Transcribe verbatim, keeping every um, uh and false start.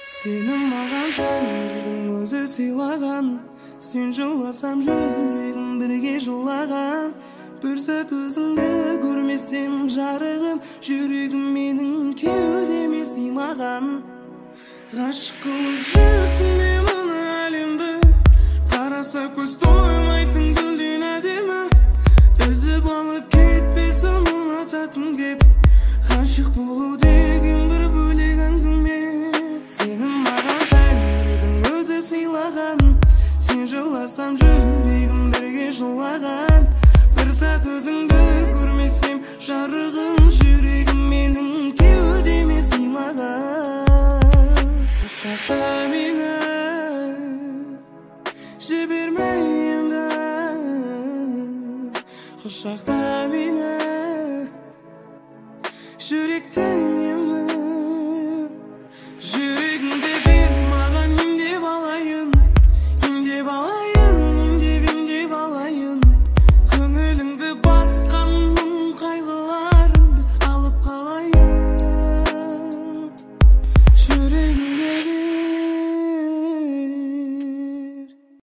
Сені маған тәңірдің өзі сыйлаған, сен жыласам жүрегім бірге жылаған. Бір сәт өзіңді көрмесем жарығым, жүрегім менің кеудеме сыймаған. Ғашық қылып жүрсің бе мұны әлемді, қараса көз тоймайтын гүлден әдемі. Үзіп алып кетпесін ұнататын кеп, ғашық болу деген бір бөлек әңгіме. Сені маған тәңірдің өзі сыйлаған, сен жыласам жүрегім бірге жылаған. Бір сәт өзіңді көрмесем жарығым, жүрегім менің кеудеме сыймаған. Құшақта мені жіберме енді, құшақта мені жүректің емі. Жүрегіңді бер маған, емдеп алайын, емдеп алайын, емдеп емдеп алайын. Көңіліңді басқан мұң қайғыларыңды алып қалайын. Жүрегім